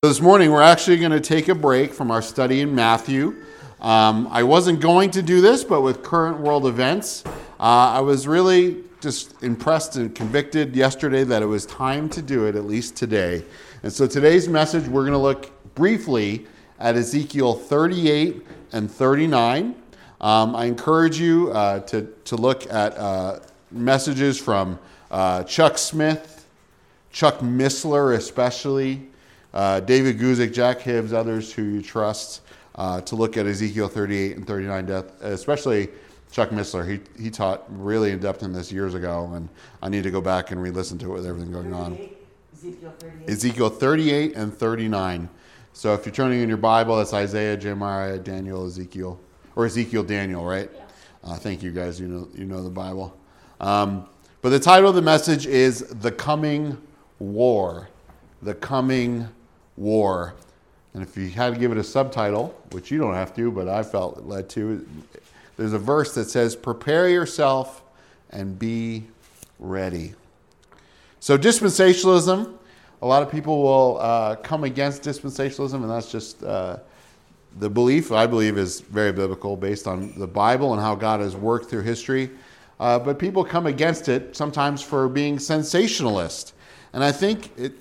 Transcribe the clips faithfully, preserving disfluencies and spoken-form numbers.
This morning, we're actually going to take a break from our study in Matthew. Um, I wasn't going to do this, but with current world events, uh, I was really just impressed and convicted yesterday that it was time to do it, at least today. And so today's message, we're going to look briefly at Ezekiel thirty-eight and thirty-nine. Um, I encourage you uh, to, to look at uh, messages from uh, Chuck Smith, Chuck Missler especially, Uh, David Guzik, Jack Hibbs, others who you trust, uh, to look at Ezekiel thirty-eight and thirty-nine, death, especially Chuck Missler. He he taught really in depth in this years ago, and I need to go back and re-listen to it with everything going on. Ezekiel thirty-eight. Ezekiel thirty-eight and thirty-nine. So if you're turning in your Bible, that's Isaiah, Jeremiah, Daniel, Ezekiel, or Ezekiel, Daniel, right? Yeah. Uh, thank you guys. You know you know the Bible. Um, but the title of the message is The Coming War. The Coming War. And if you had to give it a subtitle, which you don't have to, but I felt led to, there's a verse that says, "Prepare yourself and be ready." So dispensationalism, a lot of people will uh, come against dispensationalism, and that's just uh, the belief, I believe, is very biblical, based on the Bible and how God has worked through history. Uh, but people come against it sometimes for being sensationalist. And I think it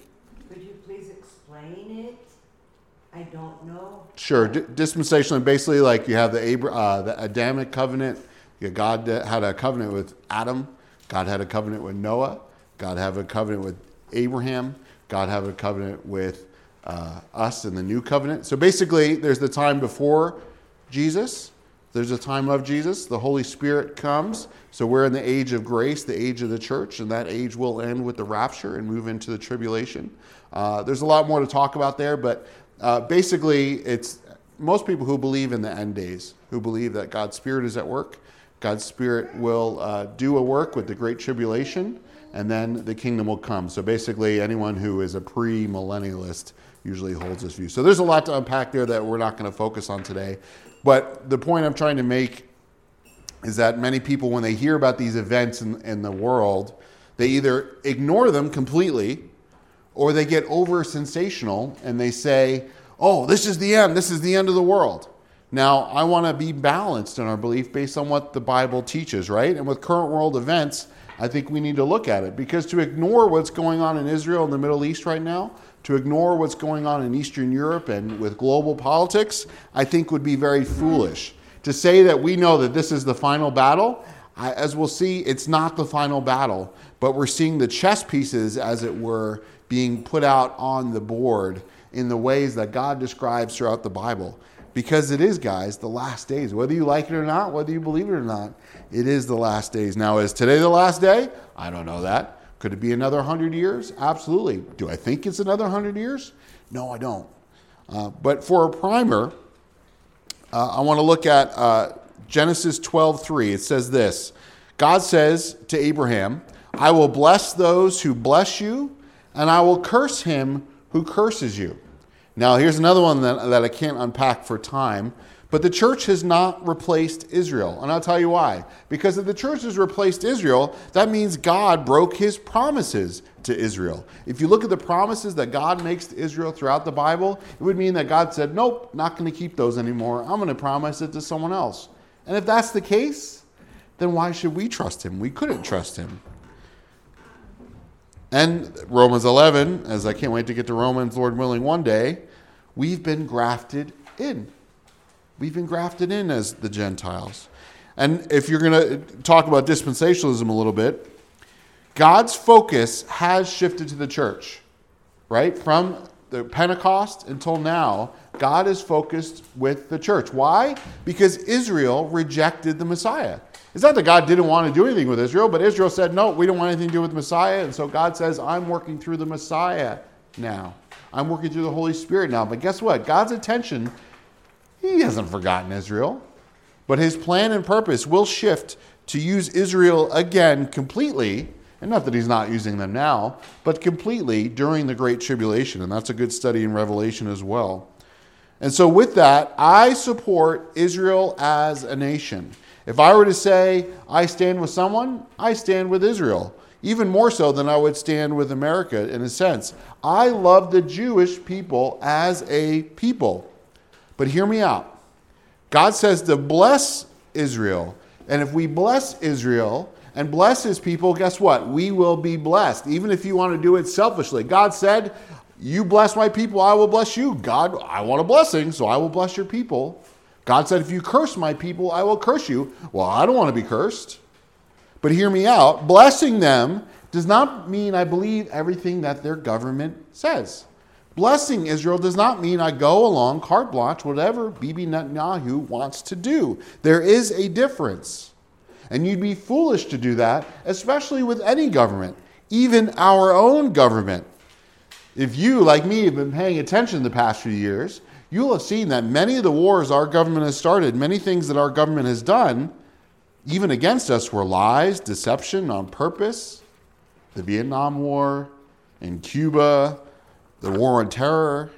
I don't know. Sure. D- dispensational, basically like you have the Abra- uh, the Adamic covenant. You, God had a covenant with Adam. God had a covenant with Noah. God had a covenant with Abraham. God had a covenant with uh, us in the new covenant. So basically, there's the time before Jesus. There's a time of Jesus. The Holy Spirit comes. So we're in the age of grace, the age of the church, and that age will end with the rapture and move into the tribulation. Uh, there's a lot more to talk about there, but Uh, basically, it's most people who believe in the end days, who believe that God's Spirit is at work. God's Spirit will uh, do a work with the Great Tribulation, and then the kingdom will come. So basically, anyone who is a pre-millennialist usually holds this view. So there's a lot to unpack there that we're not going to focus on today. But the point I'm trying to make is that many people, when they hear about these events in, in the world, they either ignore them completely, or they get over sensational and they say, oh, this is the end. This is the end of the world. Now, I want to be balanced in our belief based on what the Bible teaches, right? And with current world events, I think we need to look at it. Because to ignore what's going on in Israel and the Middle East right now, to ignore what's going on in Eastern Europe and with global politics, I think would be very foolish. To say that we know that this is the final battle, I, as we'll see, it's not the final battle. But we're seeing the chess pieces, as it were, being put out on the board in the ways that God describes throughout the Bible. Because it is, guys, the last days. Whether you like it or not, whether you believe it or not, it is the last days. Now, is today the last day? I don't know that. Could it be another hundred years? Absolutely. Do I think it's another hundred years? No, I don't. Uh, but for a primer, uh, I want to look at uh, Genesis twelve three. It says this. God says to Abraham, "I will bless those who bless you, and I will curse him who curses you." Now, here's another one that, that I can't unpack for time. But the church has not replaced Israel. And I'll tell you why. Because if the church has replaced Israel, that means God broke his promises to Israel. If you look at the promises that God makes to Israel throughout the Bible, it would mean that God said, nope, not going to keep those anymore. I'm going to promise it to someone else. And if that's the case, then why should we trust him? We couldn't trust him. And Romans eleven, as I can't wait to get to Romans, Lord willing, one day, we've been grafted in. We've been grafted in as the Gentiles. And if you're going to talk about dispensationalism a little bit, God's focus has shifted to the church, right? From the Pentecost until now, God is focused with the church. Why? Because Israel rejected the Messiah. It's not that God didn't want to do anything with Israel, but Israel said, no, we don't want anything to do with the Messiah. And so God says, I'm working through the Messiah now. I'm working through the Holy Spirit now. But guess what? God's attention, he hasn't forgotten Israel. But his plan and purpose will shift to use Israel again completely. And not that he's not using them now, but completely during the Great Tribulation. And that's a good study in Revelation as well. And so with that, I support Israel as a nation. If I were to say I stand with someone, I stand with Israel. even more so than I would stand with America in a sense. I love the Jewish people as a people. But hear me out. God says to bless Israel. And if we bless Israel and bless his people, guess what? We will be blessed, even if you want to do it selfishly. God said, you bless my people, I will bless you. God, I want a blessing, so I will bless your people. God said, if you curse my people, I will curse you. Well, I don't want to be cursed. But hear me out. Blessing them does not mean I believe everything that their government says. Blessing Israel does not mean I go along carte blanche, whatever Bibi Netanyahu wants to do. There is a difference. And you'd be foolish to do that, especially with any government, even our own government. If you, like me, have been paying attention the past few years, you'll have seen that many of the wars our government has started, many things that our government has done, even against us, were lies, deception on purpose. The Vietnam War, in Cuba, the war on terror.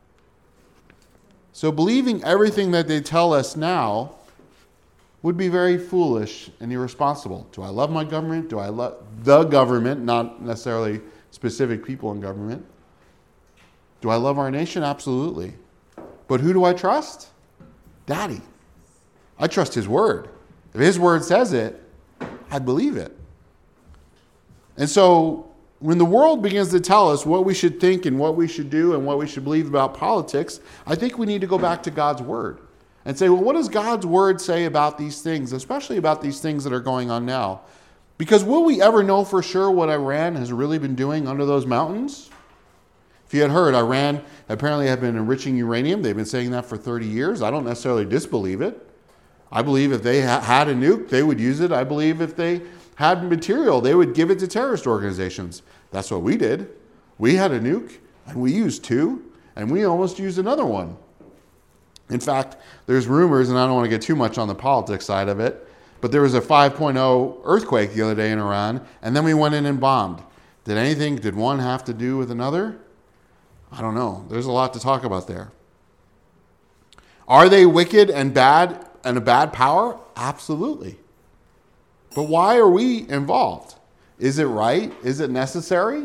So believing everything that they tell us now would be very foolish and irresponsible. Do I love my government? Do I love the government, not necessarily specific people in government? Do I love our nation? Absolutely. But who do I trust? Daddy. I trust his word. If his word says it, I believe it. And so when the world begins to tell us what we should think and what we should do and what we should believe about politics, I think we need to go back to God's word and say, well, what does God's word say about these things, especially about these things that are going on now? Because will we ever know for sure what Iran has really been doing under those mountains? If you had heard, Iran apparently have been enriching uranium. They've been saying that for thirty years. I don't necessarily disbelieve it. I believe if they ha- had a nuke, they would use it. I believe if they had material, they would give it to terrorist organizations. That's what we did. We had a nuke, and we used two, and we almost used another one. In fact, there's rumors, and I don't want to get too much on the politics side of it, but there was a five point oh earthquake the other day in Iran, and then we went in and bombed. Did anything, did one have to do with another? I don't know. There's a lot to talk about there. Are they wicked and bad and a bad power? Absolutely. But why are we involved? Is it right? Is it necessary?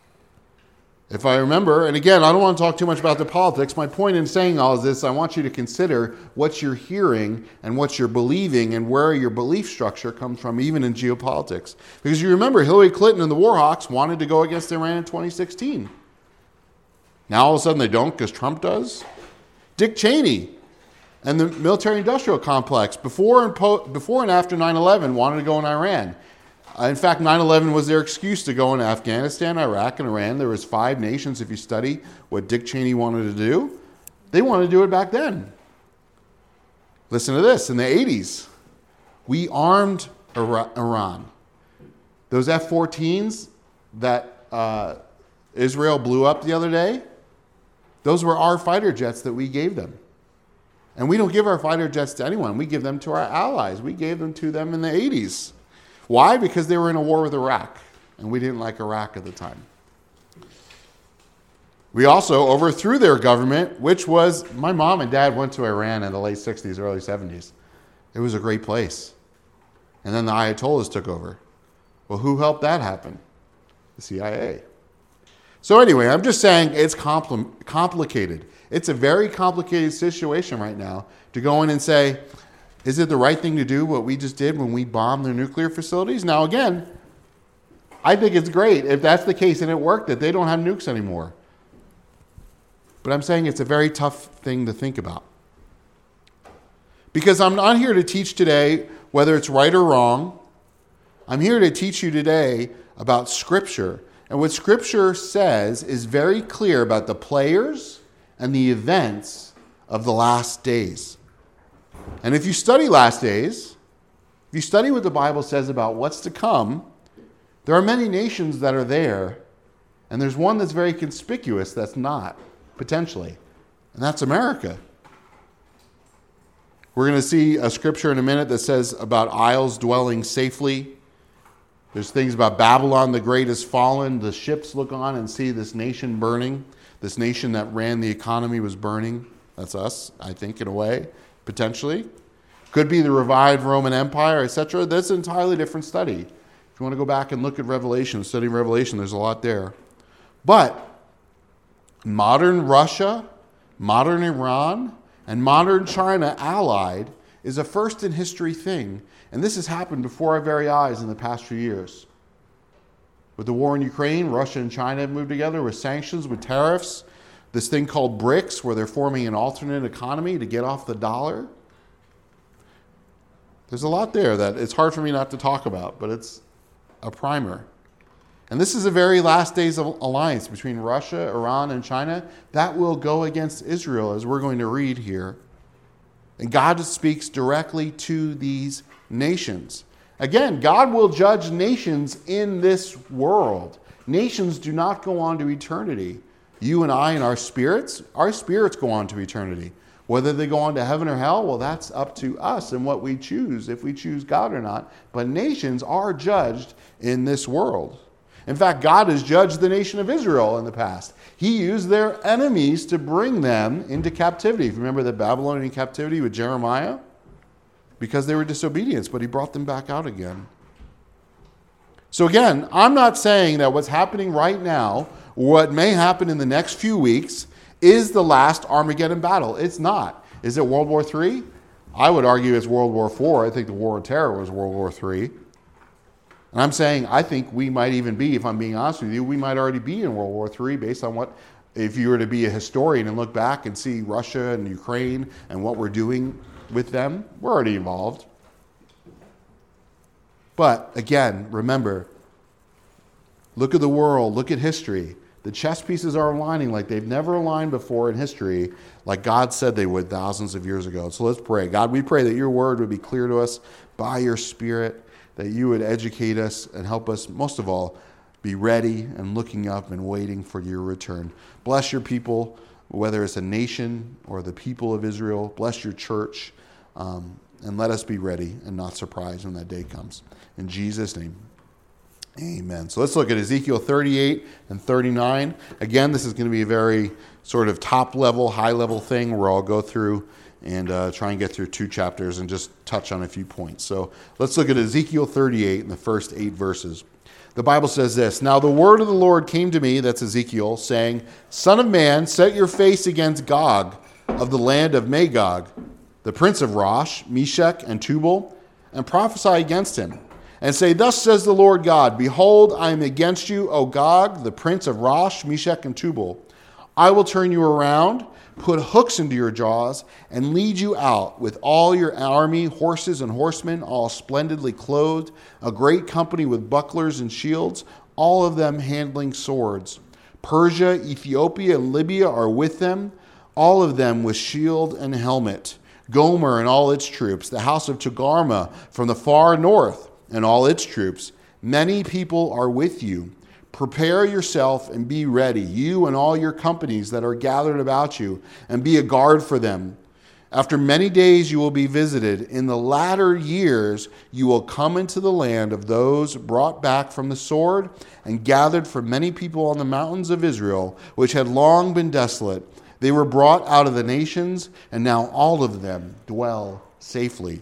If I remember, and again, I don't want to talk too much about the politics. My point in saying all of this, I want you to consider what you're hearing and what you're believing and where your belief structure comes from, even in geopolitics. Because you remember, Hillary Clinton and the Warhawks wanted to go against Iran in twenty sixteen. Now all of a sudden they don't because Trump does. Dick Cheney and the military-industrial complex, before and, po- before and after nine eleven, wanted to go in Iran. Uh, in fact, nine eleven was their excuse to go in Afghanistan, Iraq, and Iran. There was five nations, if you study what Dick Cheney wanted to do. They wanted to do it back then. Listen to this. In the eighties, we armed Iran. Those F fourteens that uh, Israel blew up the other day, those were our fighter jets that we gave them. And we don't give our fighter jets to anyone. We give them to our allies. We gave them to them in the eighties. Why? Because they were in a war with Iraq, and we didn't like Iraq at the time. We also overthrew their government, which was, my mom and dad went to Iran in the late sixties, early seventies. It was a great place. And then the Ayatollahs took over. Well, who helped that happen? The C I A. So anyway, I'm just saying it's compl- complicated. It's a very complicated situation right now to go in and say, is it the right thing to do what we just did when we bombed their nuclear facilities? Now again, I think it's great if that's the case and it worked, that they don't have nukes anymore. But I'm saying it's a very tough thing to think about. Because I'm not here to teach today whether it's right or wrong. I'm here to teach you today about Scripture. And what Scripture says is very clear about the players and the events of the last days. And if you study last days, if you study what the Bible says about what's to come, there are many nations that are there, and there's one that's very conspicuous that's not, potentially, and that's America. We're going to see a scripture in a minute that says about isles dwelling safely. There's things about Babylon the Great has fallen. The ships look on and see this nation burning. This nation that ran the economy was burning. That's us, I think, in a way, potentially. Could be the revived Roman Empire, et cetera. That's an entirely different study. If you you want to go back and look at Revelation, study Revelation, there's a lot there. But modern Russia, modern Iran, and modern China allied is a first in history thing. And this has happened before our very eyes in the past few years. With the war in Ukraine, Russia and China have moved together with sanctions, with tariffs, this thing called BRICS, where they're forming an alternate economy to get off the dollar. There's a lot there that it's hard for me not to talk about, but it's a primer. And this is the very last days of alliance between Russia, Iran, and China. That will go against Israel, as we're going to read here. And God speaks directly to these nations. Again, God will judge nations in this world. Nations do not go on to eternity. You and I and our spirits, our spirits go on to eternity. Whether they go on to heaven or hell, well, that's up to us and what we choose, if we choose God or not. But nations are judged in this world. In fact, God has judged the nation of Israel in the past. He used their enemies to bring them into captivity. If you remember the Babylonian captivity with Jeremiah? Because they were disobedient, but he brought them back out again. So again, I'm not saying that what's happening right now, what may happen in the next few weeks, is the last Armageddon battle. It's not. Is it World War Three? I would argue it's World War Four. I think the War on Terror was World War Three. And I'm saying I think we might even be, if I'm being honest with you, we might already be in World War Three based on what, if you were to be a historian and look back and see Russia and Ukraine and what we're doing with them, we're already involved. But again, remember, look at the world, look at history. The chess pieces are aligning like they've never aligned before in history, like God said they would thousands of years ago. So let's pray. God, we pray that your word would be clear to us by your Spirit, that you would educate us and help us, most of all, be ready and looking up and waiting for your return. Bless your people, whether it's a nation or the people of Israel. Bless your church, um, and let us be ready and not surprised when that day comes. In Jesus' name. Amen. So let's look at Ezekiel thirty-eight and thirty-nine. Again, this is going to be a very sort of top-level, high-level thing where I'll go through and uh, try and get through two chapters and just touch on a few points. So let's look at Ezekiel thirty-eight in the first eight verses. The Bible says this, "Now the word of the Lord came to me," that's Ezekiel, saying, "Son of man, set your face against Gog of the land of Magog, the prince of Rosh, Meshech, and Tubal, and prophesy against him. And say, Thus says the Lord God, Behold, I am against you, O Gog, the prince of Rosh, Meshech, and Tubal. I will turn you around, put hooks into your jaws, and lead you out with all your army, horses and horsemen, all splendidly clothed, a great company with bucklers and shields, all of them handling swords. Persia, Ethiopia, and Libya are with them, all of them with shield and helmet. Gomer and all its troops, the house of Togarmah from the far north, and all its troops. Many people are with you. Prepare yourself and be ready, you and all your companies that are gathered about you, and be a guard for them. After many days you will be visited. In the latter years you will come into the land of those brought back from the sword and gathered from many people on the mountains of Israel, which had long been desolate. They were brought out of the nations, and now all of them dwell safely."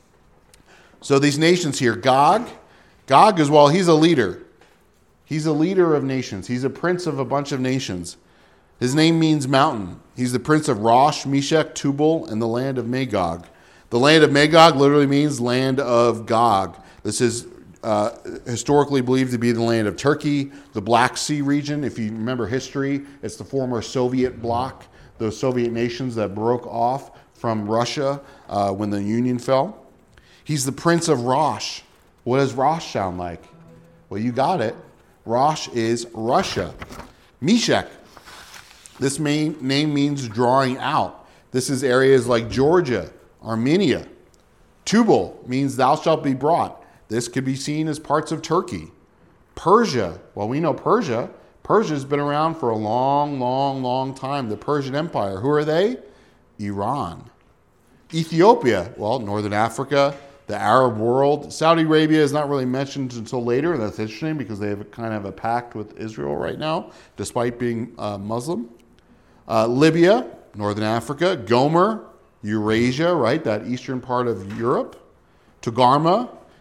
So these nations here, Gog, Gog is, well, he's a leader. He's a leader of nations. He's a prince of a bunch of nations. His name means mountain. He's the prince of Rosh, Meshech, Tubal, and the land of Magog. The land of Magog literally means land of Gog. This is uh, historically believed to be the land of Turkey, the Black Sea region. If you remember history, it's the former Soviet bloc, those Soviet nations that broke off from Russia uh, when the Union fell. He's the prince of Rosh. What does Rosh sound like? Well, you got it. Rosh is Russia. Meshech. This main name means drawing out. This is areas like Georgia, Armenia. Tubal means thou shalt be brought. This could be seen as parts of Turkey. Persia. Well, we know Persia. Persia's been around for a long, long, long time. The Persian Empire. Who are they? Iran. Ethiopia. Well, Northern Africa. The Arab world. Saudi Arabia is not really mentioned until later, and that's interesting because they have kind of a pact with Israel right now, despite being uh, Muslim. Uh, Libya, Northern Africa. Gomer, Eurasia, right, that eastern part of Europe. Togarmah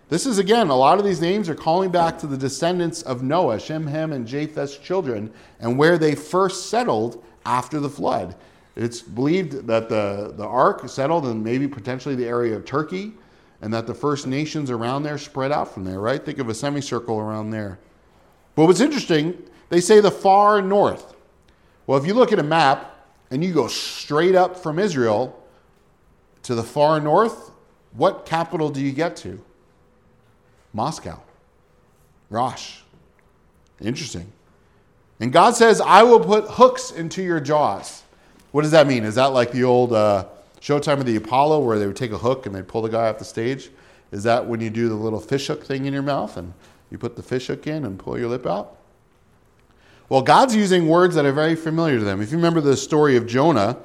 This is, again, a lot of these names are calling back to the descendants of Noah, Shem, Ham, and Japheth's children, and where they first settled after the flood. It's believed that the, the ark settled in maybe potentially the area of Turkey, and that the first nations around there spread out from there, right? Think of a semicircle around there. But what's interesting, they say the far north. Well, if you look at a map and you go straight up from Israel to the far north, what capital do you get to? Moscow. Rosh. Interesting. And God says, I will put hooks into your jaws. What does that mean? Is that like the old uh, Showtime of the Apollo where they would take a hook and they'd pull the guy off the stage? Is that when you do the little fish hook thing in your mouth and you put the fish hook in and pull your lip out? Well, God's using words that are very familiar to them. If you remember the story of Jonah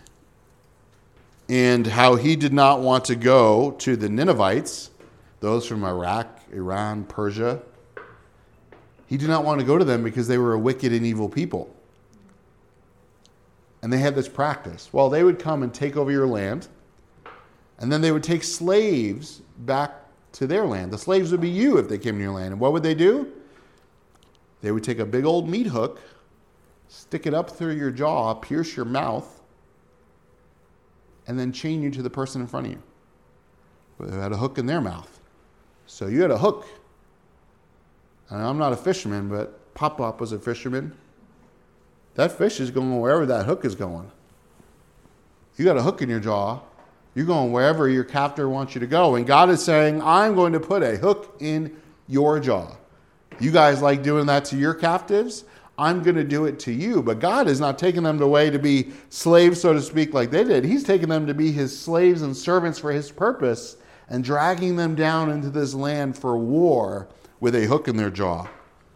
and how he did not want to go to the Ninevites, those from Iraq, Iran, Persia, he did not want to go to them because they were a wicked and evil people. And they had this practice. Well, they would come and take over your land, and then they would take slaves back to their land. The slaves would be you if they came to your land. And what would they do? They would take a big old meat hook, stick it up through your jaw, pierce your mouth, and then chain you to the person in front of you who had a hook in their mouth. So you had a hook. And I'm not a fisherman, but Pop-Pop was a fisherman. That fish is going wherever that hook is going. You got a hook in your jaw. You're going wherever your captor wants you to go. And God is saying, I'm going to put a hook in your jaw. You guys like doing that to your captives? I'm going to do it to you. But God is not taking them away to be slaves, so to speak, like they did. He's taking them to be his slaves and servants for his purpose and dragging them down into this land for war with a hook in their jaw.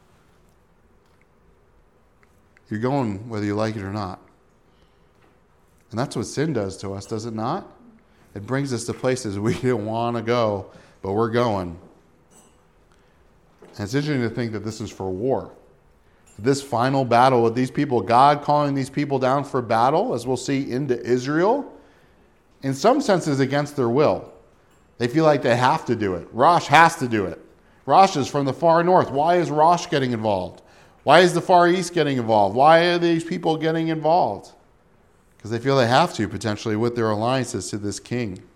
You're going whether you like it or not. And that's what sin does to us, does it not? It brings us to places we don't want to go, but we're going. And it's interesting to think that this is for war. This final battle with these people, God calling these people down for battle, as we'll see, into Israel, in some senses against their will. They feel like they have to do it. Rosh has to do it. Rosh is from the far north. Why is Rosh getting involved? Why is the Far East getting involved? Why are these people getting involved? Because they feel they have to, potentially, with their alliances to this king. It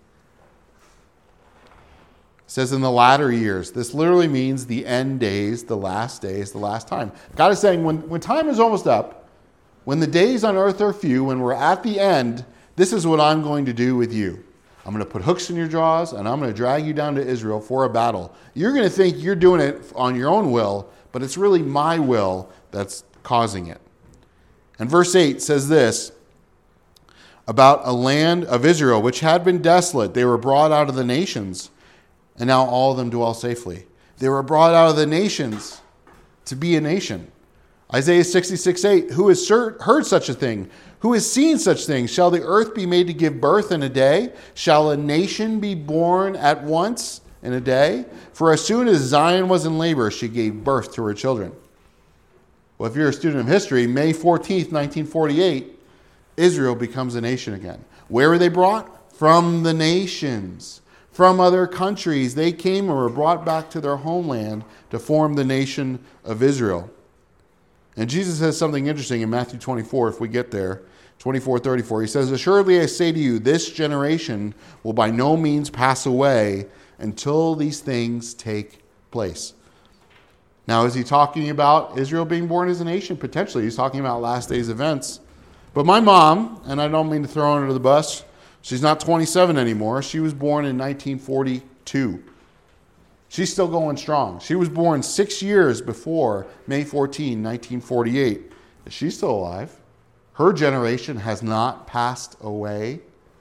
says in the latter years. This literally means the end days, the last days, the last time. God is saying when, when time is almost up, when the days on earth are few, when we're at the end, this is what I'm going to do with you. I'm going to put hooks in your jaws, and I'm going to drag you down to Israel for a battle. You're going to think you're doing it on your own will, but it's really my will that's causing it. And verse eight says this about a land of Israel which had been desolate. They were brought out of the nations, and now all of them dwell safely. They were brought out of the nations to be a nation. Isaiah sixty-six eight, who has heard such a thing? Who has seen such things? Shall the earth be made to give birth in a day? Shall a nation be born at once in a day? For as soon as Zion was in labor, she gave birth to her children. Well, if you're a student of history, May fourteenth, nineteen forty-eight, Israel becomes a nation again. Where were they brought? From the nations. From other countries. They came and were brought back to their homeland to form the nation of Israel. And Jesus says something interesting in Matthew twenty-four, if we get there. twenty-four thirty-four. He says, assuredly I say to you, this generation will by no means pass away until these things take place. Now, is he talking about Israel being born as a nation? Potentially. He's talking about last days events. But my mom, and I don't mean to throw her under the bus, she's not twenty-seven anymore. She was born in nineteen forty-two. She's still going strong. She was born six years before May fourteenth, nineteen forty-eight. She's still alive. Her generation has not passed away.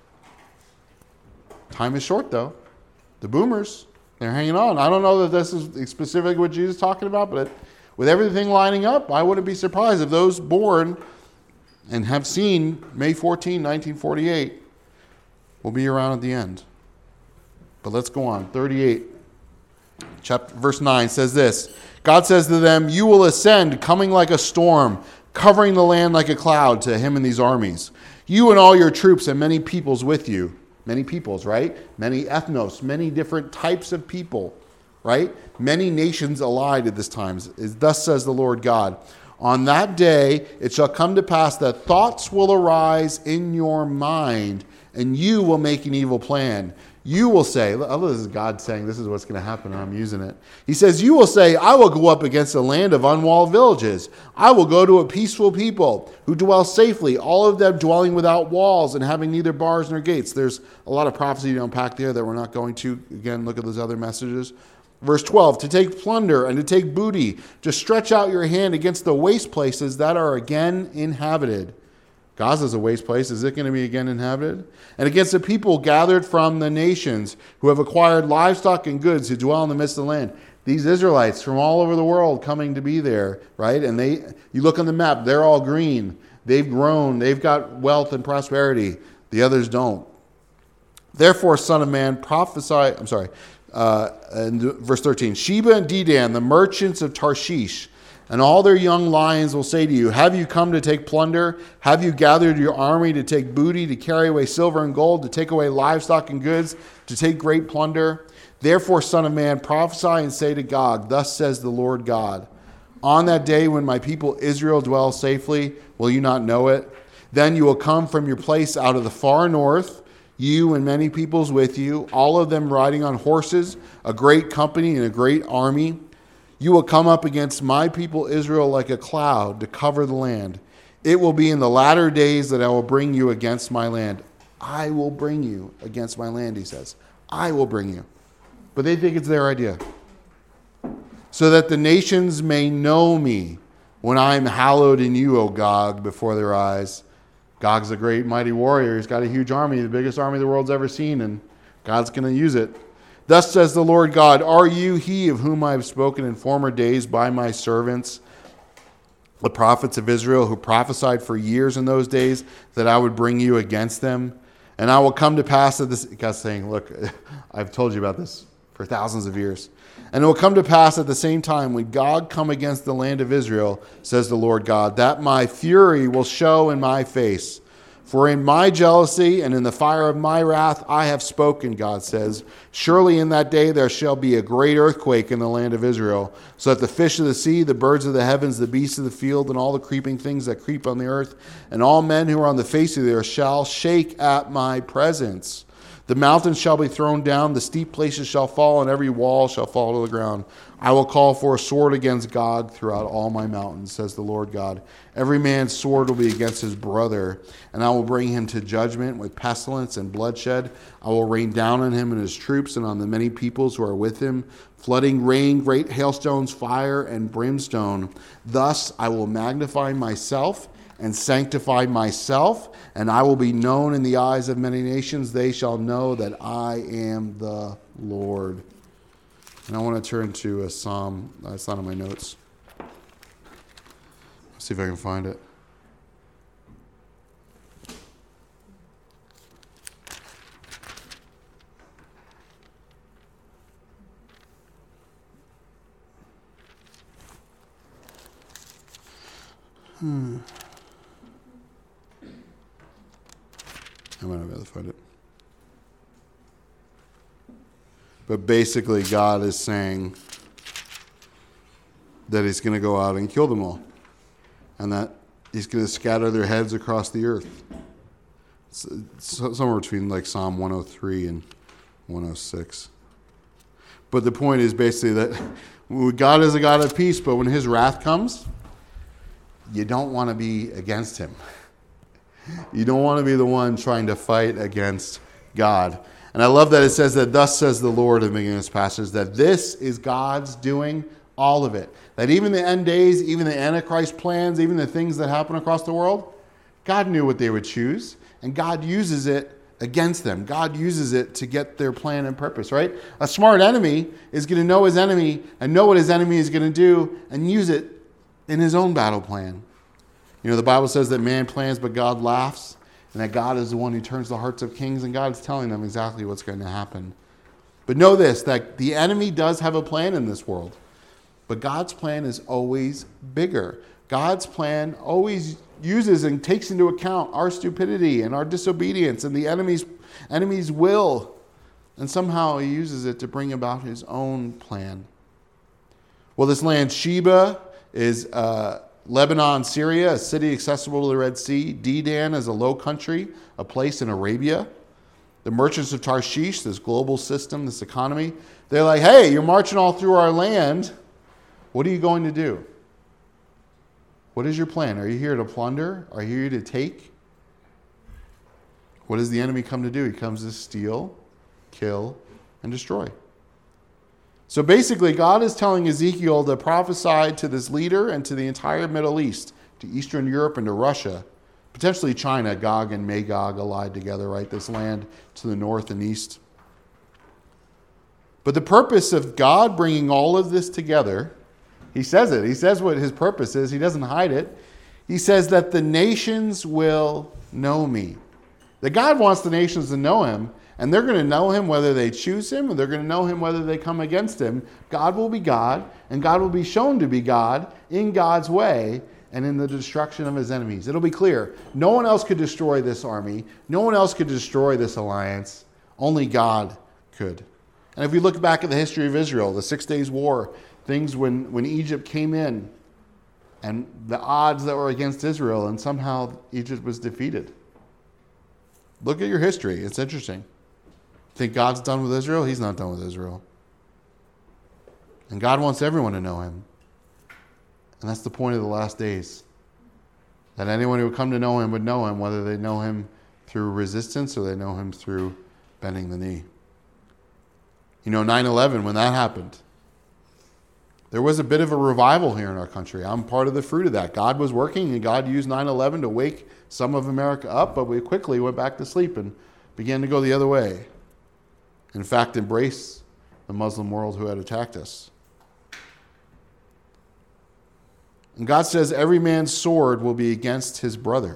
Time is short, though. The boomers, they're hanging on. I don't know that this is specifically what Jesus is talking about, but with everything lining up, I wouldn't be surprised if those born and have seen May fourteenth, nineteen forty-eight will be around at the end. But let's go on. thirty-eight. Chapter, verse nine says this. God says to them, you will ascend, coming like a storm, covering the land like a cloud, to him and these armies. You and all your troops and many peoples with you. Many peoples, right? Many ethnos, many different types of people right? Many nations allied at this time. Thus says the Lord God. On that day, it shall come to pass that thoughts will arise in your mind, and you will make an evil plan. You will say, oh, this is God saying this is what's going to happen, and I'm using it. He says, you will say, I will go up against a land of unwalled villages. I will go to a peaceful people who dwell safely, all of them dwelling without walls and having neither bars nor gates. There's a lot of prophecy to unpack there that we're not going to. Again, look at those other messages. Verse twelve, to take plunder and to take booty, to stretch out your hand against the waste places that are again inhabited. Gaza's a waste place. Is it going to be again inhabited? And against the people gathered from the nations who have acquired livestock and goods who dwell in the midst of the land. These Israelites from all over the world coming to be there, right? And they, you look on the map, they're all green. They've grown. They've got wealth and prosperity. The others don't. Therefore, son of man, prophesy, I'm sorry, uh, and verse thirteen, Sheba and Dedan, the merchants of Tarshish, and all their young lions will say to you, have you come to take plunder? Have you gathered your army to take booty, to carry away silver and gold, to take away livestock and goods, to take great plunder? Therefore, son of man, prophesy and say to Gog, thus says the Lord God, on that day when my people Israel dwells safely, will you not know it? Then you will come from your place out of the far north, you and many peoples with you, all of them riding on horses, a great company and a great army. You will come up against my people Israel like a cloud to cover the land. It will be in the latter days that I will bring you against my land. I will bring you against my land, he says. I will bring you. But they think it's their idea. So that the nations may know me when I am hallowed in you, O Gog, before their eyes. Gog's a great mighty warrior. He's got a huge army, the biggest army the world's ever seen, and God's going to use it. Thus says the Lord God, are you he of whom I have spoken in former days by my servants, the prophets of Israel, who prophesied for years in those days that I would bring you against them? And I will come to pass that this, God's saying, look, I've told you about this for thousands of years. And it will come to pass at the same time when Gog come against the land of Israel, says the Lord God, that my fury will show in my face. For in my jealousy and in the fire of my wrath I have spoken, God says. Surely in that day there shall be a great earthquake in the land of Israel, so that the fish of the sea, the birds of the heavens, the beasts of the field, and all the creeping things that creep on the earth, and all men who are on the face of the earth shall shake at my presence. The mountains shall be thrown down, the steep places shall fall, and every wall shall fall to the ground. I will call for a sword against Gog throughout all my mountains, says the Lord God. Every man's sword will be against his brother, and I will bring him to judgment with pestilence and bloodshed. I will rain down on him and his troops and on the many peoples who are with him, flooding rain, great hailstones, fire, and brimstone. Thus I will magnify myself and sanctify myself, and I will be known in the eyes of many nations. They shall know that I am the Lord. And I want to turn to a psalm. It's not in my notes. Let's see if I can find it. Hmm. I might not be able to find it. But basically, God is saying that he's going to go out and kill them all. And that he's going to scatter their heads across the earth. It's, it's somewhere between like Psalm one oh three and one oh six. But the point is basically that God is a God of peace, but when his wrath comes, you don't want to be against him. You don't want to be the one trying to fight against God. And I love that it says that thus says the Lord in the beginning of this passage, that this is God's doing, all of it. That even the end days, even the Antichrist plans, even the things that happen across the world, God knew what they would choose, and God uses it against them. God uses it to get their plan and purpose, right? A smart enemy is going to know his enemy and know what his enemy is going to do and use it in his own battle plan. You know, the Bible says that man plans, but God laughs, and that God is the one who turns the hearts of kings, and God is telling them exactly what's going to happen. But know this, that the enemy does have a plan in this world, but God's plan is always bigger. God's plan always uses and takes into account our stupidity and our disobedience and the enemy's, enemy's will. And somehow he uses it to bring about his own plan. Well, this land, Sheba, is uh, Lebanon, Syria, a city accessible to the Red Sea. Dedan is a low country, a place in Arabia. The merchants of Tarshish, this global system, this economy, they're like, hey, you're marching all through our land. What are you going to do? What is your plan? Are you here to plunder? Are you here to take? What does the enemy come to do? He comes to steal, kill, and destroy. So basically, God is telling Ezekiel to prophesy to this leader and to the entire Middle East, to Eastern Europe and to Russia, potentially China, Gog and Magog allied together, right? This land to the north and east. But the purpose of God bringing all of this together, he says it. He says what his purpose is. He doesn't hide it. He says that the nations will know me. That God wants the nations to know him, and they're going to know him whether they choose him, or they're going to know him whether they come against him. God will be God, and God will be shown to be God in God's way and in the destruction of his enemies. It'll be clear. No one else could destroy this army. No one else could destroy this alliance. Only God could. And if we look back at the history of Israel, the Six Days War, things when, when Egypt came in, and the odds that were against Israel, and somehow Egypt was defeated. Look at your history. It's interesting. Think God's done with Israel? He's not done with Israel. And God wants everyone to know him. And that's the point of the last days. That anyone who would come to know him would know him, whether they know him through resistance or they know him through bending the knee. You know, nine eleven, when that happened, there was a bit of a revival here in our country. I'm part of the fruit of that. God was working, and God used nine eleven to wake some of America up, but we quickly went back to sleep and began to go the other way. In fact, embrace the Muslim world who had attacked us. And God says every man's sword will be against his brother.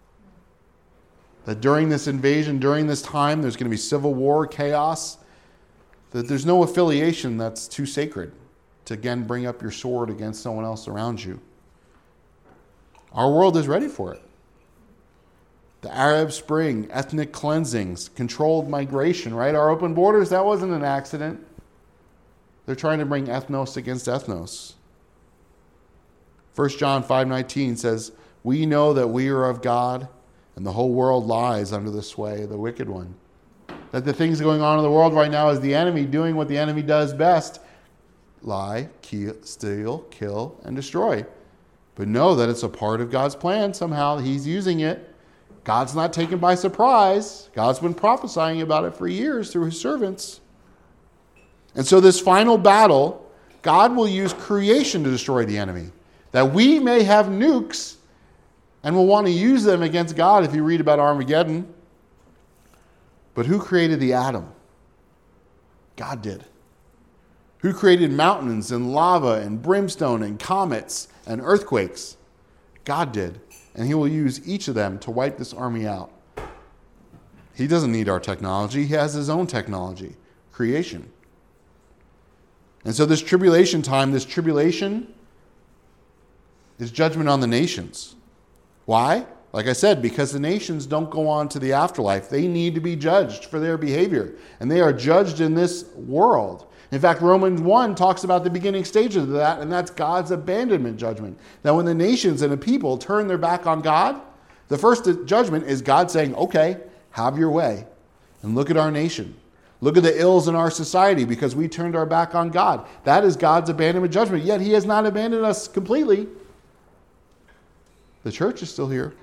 That during this invasion, during this time, there's going to be civil war, chaos. That there's no affiliation that's too sacred to again bring up your sword against someone else around you. Our world is ready for it. The Arab Spring, ethnic cleansings, controlled migration, right? Our open borders, that wasn't an accident. They're trying to bring ethnos against ethnos. First John five nineteen says, we know that we are of God, and the whole world lies under the sway of the wicked one. That the things going on in the world right now is the enemy doing what the enemy does best. Lie, kill, steal, kill, and destroy. But know that it's a part of God's plan. Somehow he's using it. God's not taken by surprise. God's been prophesying about it for years through his servants. And so this final battle, God will use creation to destroy the enemy. That we may have nukes and will want to use them against God if you read about Armageddon. But who created the atom? God did. Who created mountains and lava and brimstone and comets and earthquakes? God did. And he will use each of them to wipe this army out. He doesn't need our technology. He has his own technology, creation. And so this tribulation time, this tribulation is judgment on the nations. Why? Like I said, because the nations don't go on to the afterlife. They need to be judged for their behavior. And they are judged in this world. In fact, Romans one talks about the beginning stages of that, and that's God's abandonment judgment. That when the nations and the people turn their back on God, the first judgment is God saying, okay, have your way. And look at our nation. Look at the ills in our society because we turned our back on God. That is God's abandonment judgment. Yet he has not abandoned us completely. The church is still here.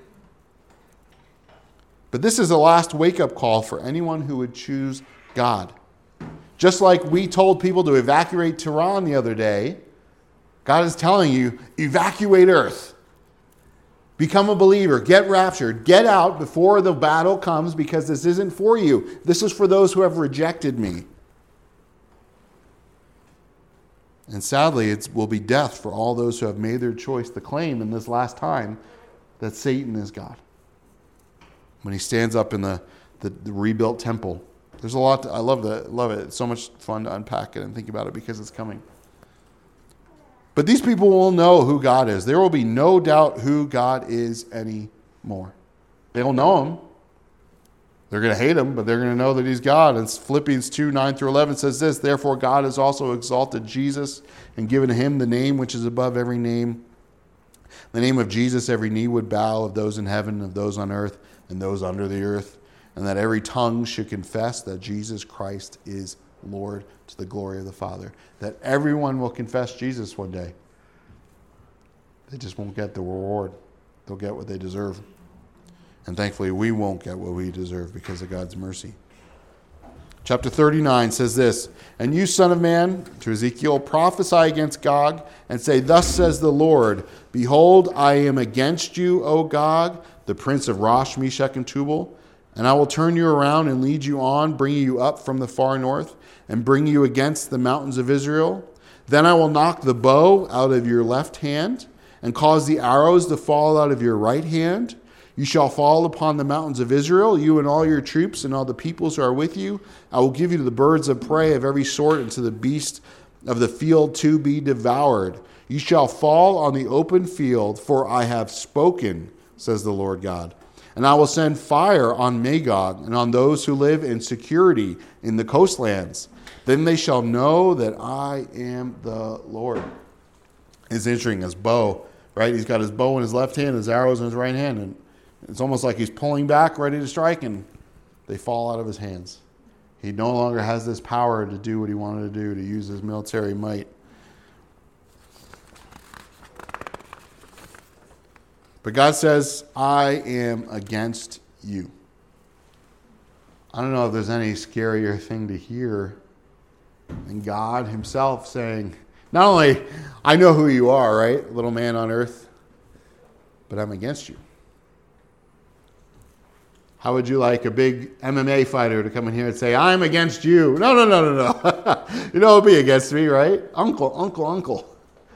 But this is a last wake-up call for anyone who would choose God. Just like we told people to evacuate Tehran the other day, God is telling you, evacuate Earth. Become a believer. Get raptured. Get out before the battle comes because this isn't for you. This is for those who have rejected me. And sadly, it will be death for all those who have made their choice to claim in this last time that Satan is God. When he stands up in the, the, the rebuilt temple. There's a lot. To, I love that. Love it. It's so much fun to unpack it and think about it because it's coming. But these people will know who God is. There will be no doubt who God is anymore. They'll know him. They're going to hate him, but they're going to know that he's God. And Philippians two, nine through eleven says this, therefore God has also exalted Jesus and given him the name which is above every name. The name of Jesus, every knee would bow, of those in heaven, of those on earth, and those under the earth, and that every tongue should confess that Jesus Christ is Lord, to the glory of the Father. That everyone will confess Jesus one day. They just won't get the reward. They'll get what they deserve. And thankfully, we won't get what we deserve because of God's mercy. Chapter thirty-nine says this, and you, son of man, to Ezekiel, prophesy against Gog, and say, thus says the Lord, behold, I am against you, O Gog, the prince of Rosh, Meshach, and Tubal, and I will turn you around and lead you on, bring you up from the far north, and bring you against the mountains of Israel. Then I will knock the bow out of your left hand, and cause the arrows to fall out of your right hand. You shall fall upon the mountains of Israel, you and all your troops and all the peoples who are with you. I will give you to the birds of prey of every sort and to the beasts of the field to be devoured. You shall fall on the open field, for I have spoken, says the Lord God. And I will send fire on Magog and on those who live in security in the coastlands. Then they shall know that I am the Lord. It's interesting, his bow, right? He's got his bow in his left hand, his arrows in his right hand, and it's almost like he's pulling back, ready to strike, and they fall out of his hands. He no longer has this power to do what he wanted to do, to use his military might. But God says, I am against you. I don't know if there's any scarier thing to hear than God himself saying, not only, I know who you are, right? Little man on earth, but I'm against you. How would you like a big M M A fighter to come in here and say, I'm against you? No, no, no, no, no. You know, it'll be against me, right? Uncle, uncle, uncle.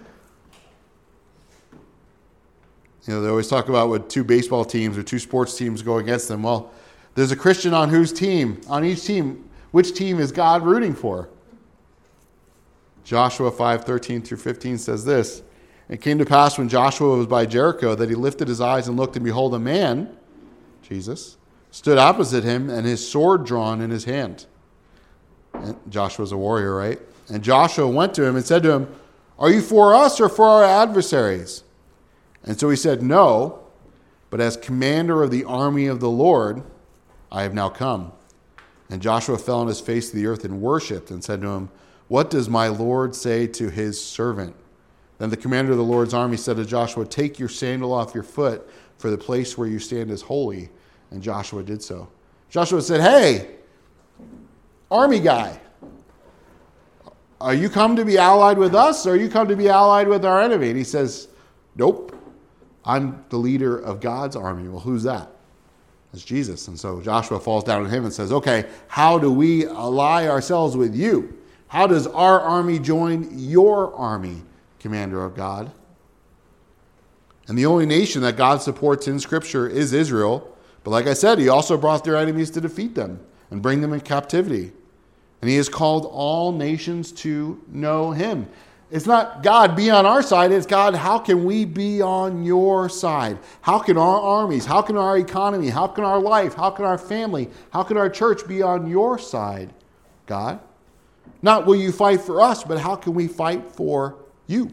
You know, they always talk about when two baseball teams or two sports teams go against them. Well, there's a Christian on whose team? On each team. Which team is God rooting for? Joshua five, thirteen through fifteen says this. It came to pass when Joshua was by Jericho that he lifted his eyes and looked, and behold, a man, Jesus, stood opposite him, and his sword drawn in his hand. And Joshua's a warrior, right? And Joshua went to him and said to him, are you for us or for our adversaries? And so he said, no, but as commander of the army of the Lord, I have now come. And Joshua fell on his face to the earth and worshipped and said to him, what does my Lord say to his servant? Then the commander of the Lord's army said to Joshua, take your sandal off your foot, for the place where you stand is holy. And Joshua did so. Joshua said, hey, army guy, are you come to be allied with us, or are you come to be allied with our enemy? And he says, nope, I'm the leader of God's army. Well, who's that? It's Jesus. And so Joshua falls down on him and says, okay, how do we ally ourselves with you? How does our army join your army, commander of God? And the only nation that God supports in Scripture is Israel. But like I said, he also brought their enemies to defeat them and bring them in captivity. And he has called all nations to know him. It's not God, be on our side. It's God, how can we be on your side? How can our armies, how can our economy, how can our life, how can our family, how can our church be on your side, God? Not will you fight for us, but how can we fight for you?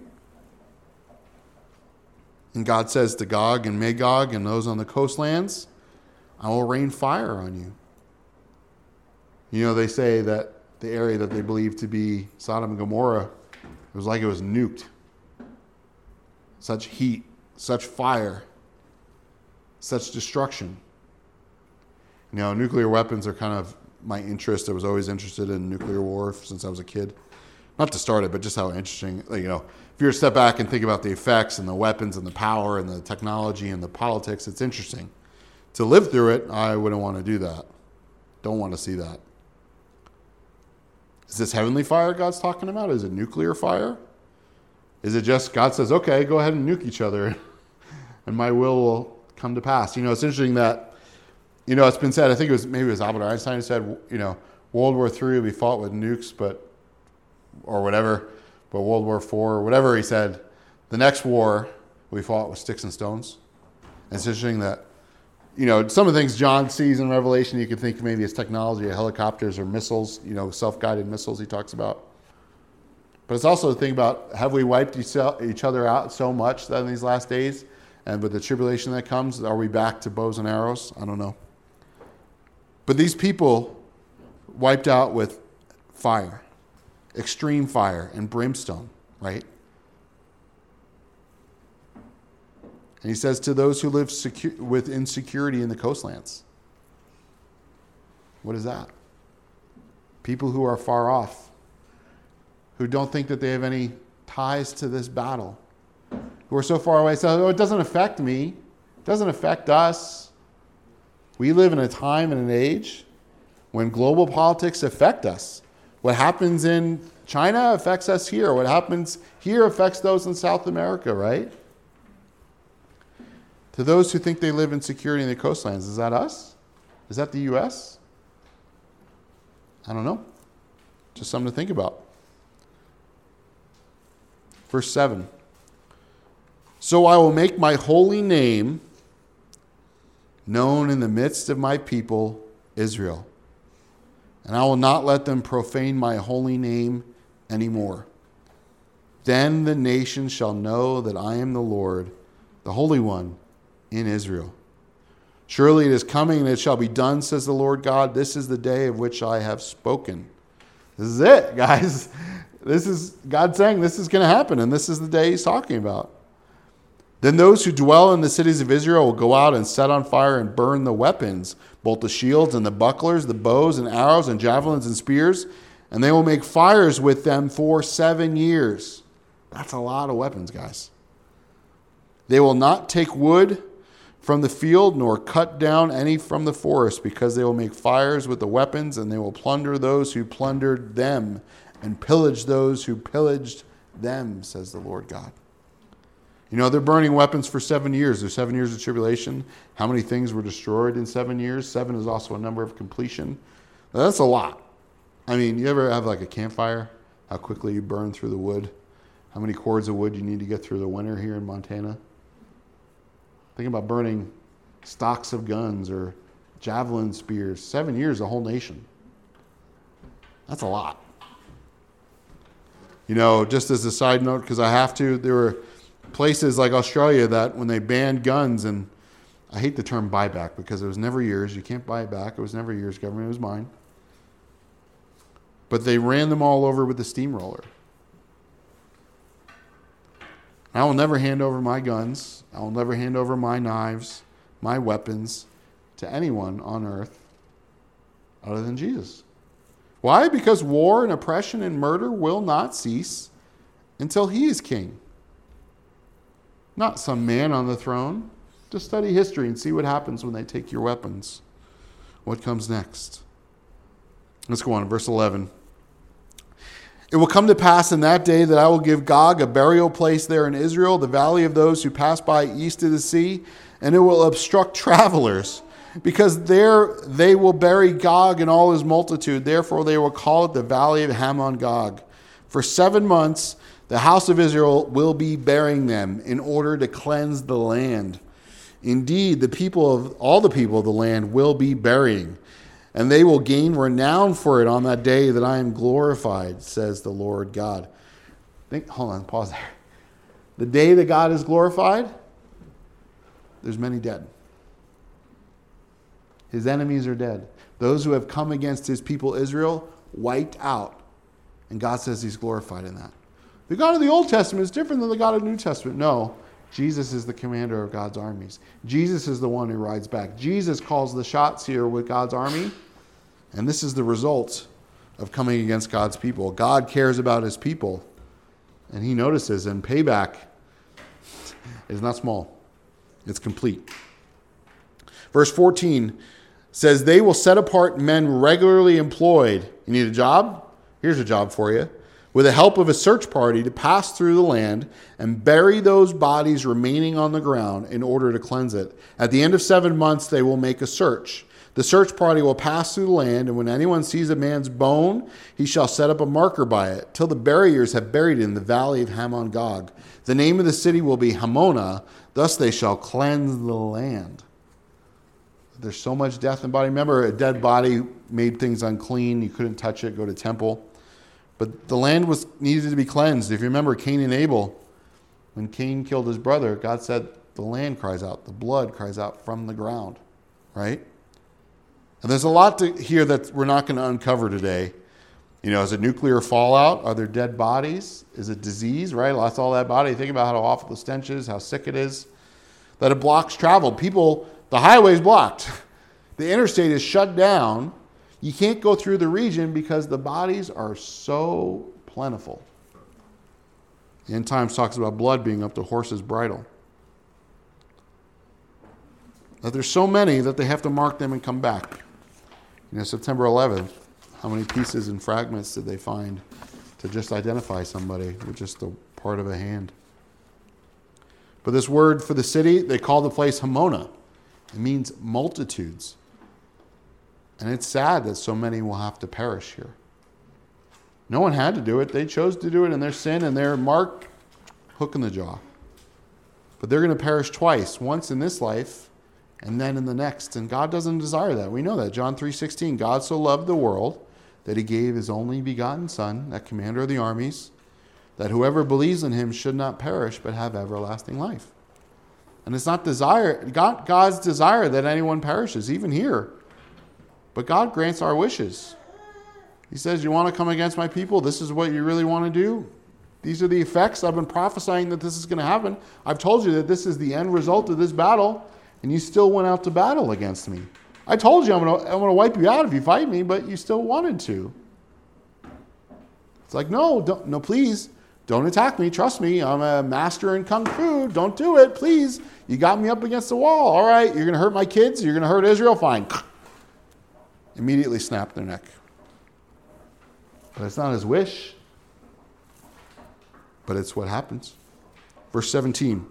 And God says to Gog and Magog and those on the coastlands, I will rain fire on you. You know, they say that the area that they believe to be Sodom and Gomorrah, it was like it was nuked. Such heat, such fire, such destruction. You know, nuclear weapons are kind of my interest. I was always interested in nuclear war since I was a kid. Not to start it, but just how interesting, you know, if you were to step back and think about the effects and the weapons and the power and the technology and the politics, it's interesting. To live through it, I wouldn't want to do that. Don't want to see that. Is this heavenly fire God's talking about? Is it nuclear fire? Is it just God says, okay, go ahead and nuke each other and my will will come to pass? You know, it's interesting that, you know, it's been said, I think it was, maybe it was Albert Einstein who said, you know, World War Three will be fought with nukes, but, or whatever, but World War Four, or whatever he said, the next war we fought with sticks and stones. And it's interesting that you know, some of the things John sees in Revelation, you can think maybe it's technology, helicopters or missiles, you know, self-guided missiles he talks about. But it's also the thing about, have we wiped each other out so much that in these last days? And with the tribulation that comes, are we back to bows and arrows? I don't know. But these people wiped out with fire, extreme fire and brimstone, right? And he says to those who live secu- with insecurity in the coastlands. What is that? People who are far off, who don't think that they have any ties to this battle, who are so far away, say, oh, it doesn't affect me. It doesn't affect us. We live in a time and an age when global politics affect us. What happens in China affects us here. What happens here affects those in South America, right? To those who think they live in security in the coastlands, is that us? Is that the U S? I don't know. Just something to think about. Verse seven. So I will make my holy name known in the midst of my people, Israel. And I will not let them profane my holy name anymore. Then the nations shall know that I am the Lord, the Holy One in Israel. Surely it is coming and it shall be done, says the Lord God. This is the day of which I have spoken. This is it, guys. This is God saying this is going to happen, and this is the day he's talking about. Then those who dwell in the cities of Israel will go out and set on fire and burn the weapons, both the shields and the bucklers, the bows and arrows and javelins and spears, and they will make fires with them for seven years. That's a lot of weapons, guys. They will not take wood from the field, nor cut down any from the forest, because they will make fires with the weapons, and they will plunder those who plundered them, and pillage those who pillaged them, says the Lord God. You know, they're burning weapons for seven years. There's seven years of tribulation. How many things were destroyed in seven years? Seven is also a number of completion. Now, that's a lot. I mean, you ever have like a campfire? How quickly you burn through the wood? How many cords of wood you need to get through the winter here in Montana? Think about burning stocks of guns or javelin spears. Seven years, a whole nation. That's a lot. You know, just as a side note, because I have to, there were places like Australia that when they banned guns, and I hate the term buyback because it was never yours. You can't buy it back. It was never yours. Government, it was mine. But they ran them all over with the steamroller. I will never hand over my guns. I will never hand over my knives, my weapons to anyone on earth other than Jesus. Why? Because war and oppression and murder will not cease until he is king. Not some man on the throne. Just study history and see what happens when they take your weapons. What comes next? Let's go on, verse eleven. It will come to pass in that day that I will give Gog a burial place there in Israel, the valley of those who pass by east of the sea, and it will obstruct travelers, because there they will bury Gog and all his multitude. Therefore they will call it the valley of Hamon Gog. For seven months the house of Israel will be burying them in order to cleanse the land. Indeed, the people of all the people of the land will be burying, and they will gain renown for it on that day that I am glorified, says the Lord God. Think, hold on, pause there. The day that God is glorified, there's many dead. His enemies are dead. Those who have come against his people Israel, wiped out. And God says he's glorified in that. The God of the Old Testament is different than the God of the New Testament. No, Jesus is the commander of God's armies. Jesus is the one who rides back. Jesus calls the shots here with God's army. And this is the result of coming against God's people. God cares about his people. And he notices, and payback is not small. It's complete. Verse fourteen says, they will set apart men regularly employed. You need a job? Here's a job for you. With the help of a search party to pass through the land and bury those bodies remaining on the ground in order to cleanse it. At the end of seven months, they will make a search. The search party will pass through the land, and when anyone sees a man's bone, he shall set up a marker by it, till the buriers have buried it in the valley of Hamon Gog. The name of the city will be Hamona, thus they shall cleanse the land. There's so much death in the body. Remember, a dead body made things unclean. You couldn't touch it, go to temple. But the land was needed to be cleansed. If you remember Cain and Abel, when Cain killed his brother, God said, the land cries out, the blood cries out from the ground, right? And there's a lot to here that we're not going to uncover today. You know, is it nuclear fallout? Are there dead bodies? Is it disease, right? Lost all that body. Think about how awful the stench is, how sick it is. That it blocks travel. People, the highway's blocked. The interstate is shut down. You can't go through the region because the bodies are so plentiful. The end times talks about blood being up the horse's bridle. That there's so many that they have to mark them and come back. You know, September eleventh, how many pieces and fragments did they find to just identify somebody with just a part of a hand? But this word for the city, they call the place Hamona. It means multitudes. And it's sad that so many will have to perish here. No one had to do it. They chose to do it in their sin and their mark, hook in the jaw. But they're going to perish twice, once in this life and then in the next. And God doesn't desire that. We know that. John three sixteen, God so loved the world that he gave his only begotten Son, that commander of the armies, that whoever believes in him should not perish but have everlasting life. And it's not desire, God, God's desire that anyone perishes, even here. But God grants our wishes. He says, you want to come against my people? This is what you really want to do? These are the effects. I've been prophesying that this is going to happen. I've told you that this is the end result of this battle, and you still went out to battle against me. I told you I'm going to, I'm going to wipe you out if you fight me, but you still wanted to. It's like, no, don't, no, please, don't attack me. Trust me, I'm a master in kung fu. Don't do it, please. You got me up against the wall. All right, you're going to hurt my kids. You're going to hurt Israel. Fine. Immediately snap their neck. But it's not his wish. But it's what happens. Verse seventeen.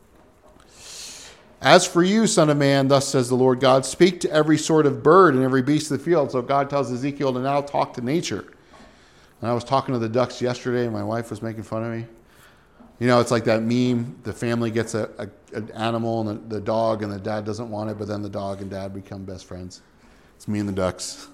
As for you, son of man, thus says the Lord God, speak to every sort of bird and every beast of the field. So God tells Ezekiel to now talk to nature. And I was talking to the ducks yesterday, and my wife was making fun of me. You know, it's like that meme. The family gets a, a, an animal, and the, the dog, and the dad doesn't want it, but then the dog and dad become best friends. It's me and the ducks.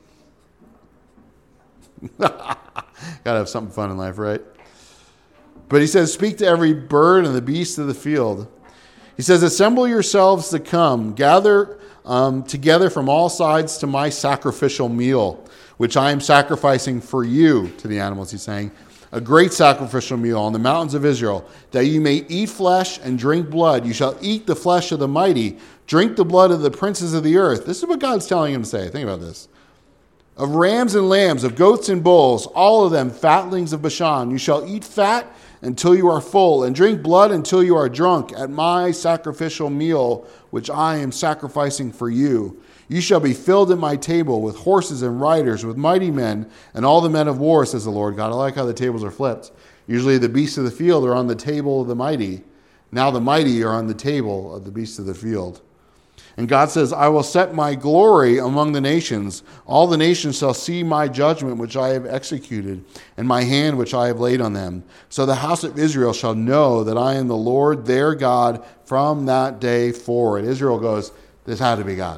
Gotta have something fun in life, right? But he says, speak to every bird and the beast of the field. He says, assemble yourselves to come. Gather um, together from all sides to my sacrificial meal, which I am sacrificing for you, to the animals, he's saying. A great sacrificial meal on the mountains of Israel, that you may eat flesh and drink blood. You shall eat the flesh of the mighty, drink the blood of the princes of the earth. This is what God's telling him to say. Think about this. Of rams and lambs, of goats and bulls, all of them fatlings of Bashan. You shall eat fat until you are full, and drink blood until you are drunk at my sacrificial meal, which I am sacrificing for you. You shall be filled at my table with horses and riders, with mighty men, and all the men of war, says the Lord God. I like how the tables are flipped. Usually the beasts of the field are on the table of the mighty. Now the mighty are on the table of the beasts of the field. And God says, I will set my glory among the nations. All the nations shall see my judgment, which I have executed, and my hand, which I have laid on them. So the house of Israel shall know that I am the Lord their God from that day forward. Israel goes, this had to be God.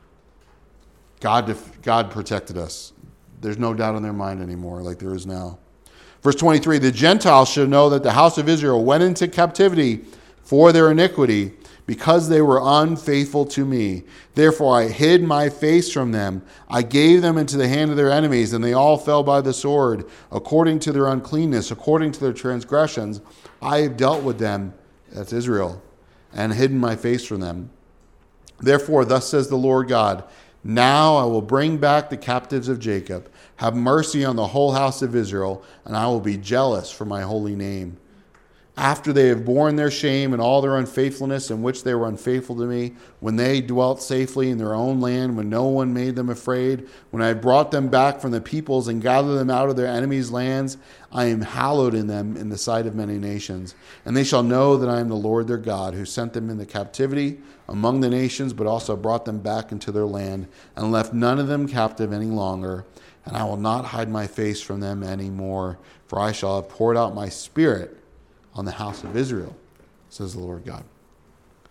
God, God protected us. There's no doubt in their mind anymore like there is now. Verse twenty-three, the Gentiles shall know that the house of Israel went into captivity for their iniquity, because they were unfaithful to me. Therefore I hid my face from them. I gave them into the hand of their enemies, and they all fell by the sword. According to their uncleanness, according to their transgressions, I have dealt with them, that's Israel, and hidden my face from them. Therefore, thus says the Lord God, now I will bring back the captives of Jacob, have mercy on the whole house of Israel, and I will be jealous for my holy name. After they have borne their shame and all their unfaithfulness in which they were unfaithful to me, when they dwelt safely in their own land, when no one made them afraid, when I brought them back from the peoples and gathered them out of their enemies' lands, I am hallowed in them in the sight of many nations. And they shall know that I am the Lord their God, who sent them into captivity among the nations, but also brought them back into their land, and left none of them captive any longer. And I will not hide my face from them any more, for I shall have poured out my spirit on the house of Israel, says the Lord God.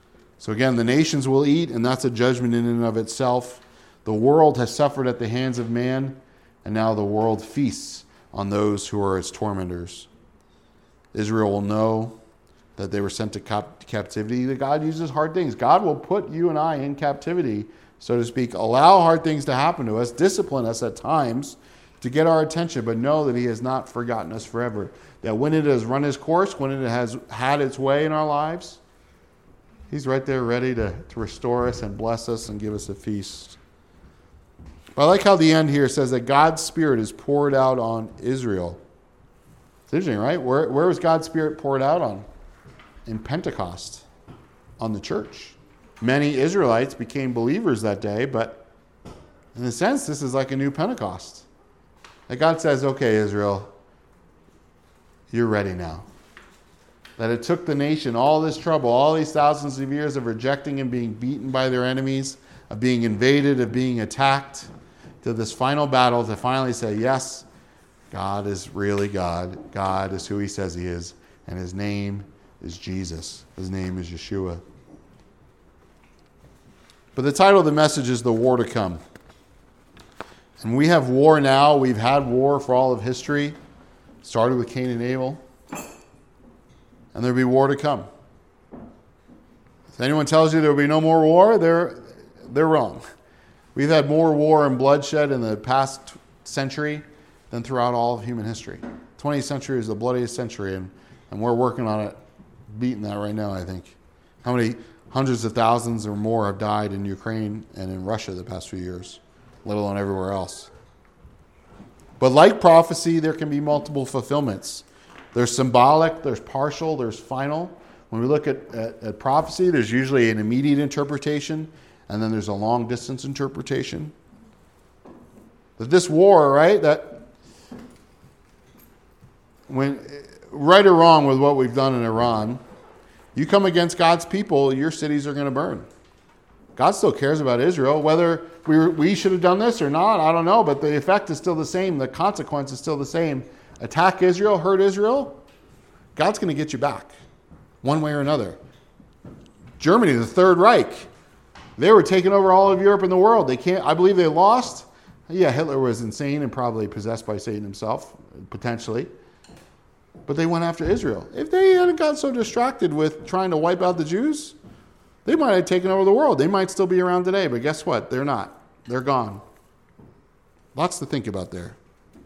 So again, the nations will eat, and that's a judgment in and of itself. The world has suffered at the hands of man, and now the world feasts on those who are its tormentors. Israel will know that they were sent to cap- captivity, that God uses hard things. God will put you and I in captivity, so to speak, allow hard things to happen to us, discipline us at times to get our attention, but know that he has not forgotten us forever. That when it has run its course, when it has had its way in our lives, he's right there ready to, to restore us and bless us and give us a feast. But I like how the end here says that God's Spirit is poured out on Israel. It's interesting, right? Where, where was God's Spirit poured out on? In Pentecost, on the church. Many Israelites became believers that day, but in a sense, this is like a new Pentecost. That God says, okay, Israel, you're ready now. That it took the nation all this trouble, all these thousands of years of rejecting and being beaten by their enemies, of being invaded, of being attacked, to this final battle to finally say, yes, God is really God. God is who he says he is. And his name is Jesus. His name is Yeshua. But the title of the message is The War to Come. And we have war now. We've had war for all of history. It started with Cain and Abel. And there'll be war to come. If anyone tells you there will be no more war, they're, they're wrong. We've had more war and bloodshed in the past century than throughout all of human history. twentieth century is the bloodiest century, and, and we're working on it, beating that right now, I think. How many hundreds of thousands or more have died in Ukraine and in Russia the past few years, let alone everywhere else. But like prophecy, there can be multiple fulfillments. There's symbolic, there's partial, there's final. When we look at, at, at prophecy, there's usually an immediate interpretation, and then there's a long-distance interpretation. But this war, right, that when right or wrong with what we've done in Iran, you come against God's people, your cities are going to burn. God still cares about Israel. Whether we, were, we should have done this or not, I don't know, but the effect is still the same. The consequence is still the same. Attack Israel, hurt Israel, God's going to get you back one way or another. Germany, the Third Reich, they were taking over all of Europe and the world. They can't. I believe they lost. Yeah, Hitler was insane and probably possessed by Satan himself, potentially. But they went after Israel. If they hadn't got so distracted with trying to wipe out the Jews, they might have taken over the world. They might still be around today, but guess what? They're not. They're gone. Lots to think about there.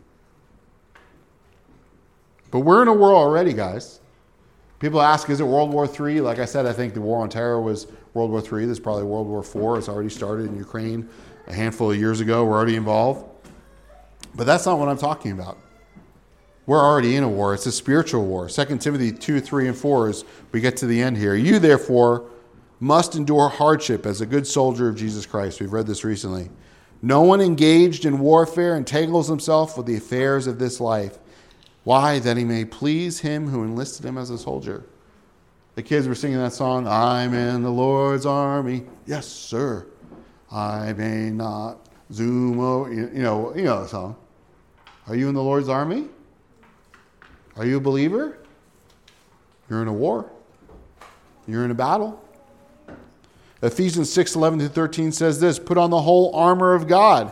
But we're in a war already, guys. People ask, is it World War Three? Like I said, I think the war on terror was World War Three. There's probably World War Four. It's already started in Ukraine a handful of years ago. We're already involved. But that's not what I'm talking about. We're already in a war. It's a spiritual war. Second Timothy two, three, and four as we get to the end here. You, therefore, must endure hardship as a good soldier of Jesus Christ. We've read this recently. No one engaged in warfare entangles himself with the affairs of this life. Why? That he may please him who enlisted him as a soldier. The kids were singing that song, I'm in the Lord's army. Yes, sir. I may not zoom over. You know, you know the song. Are you in the Lord's army? Are you a believer? You're in a war. You're in a battle. Ephesians six, eleven to thirteen says this, put on the whole armor of God.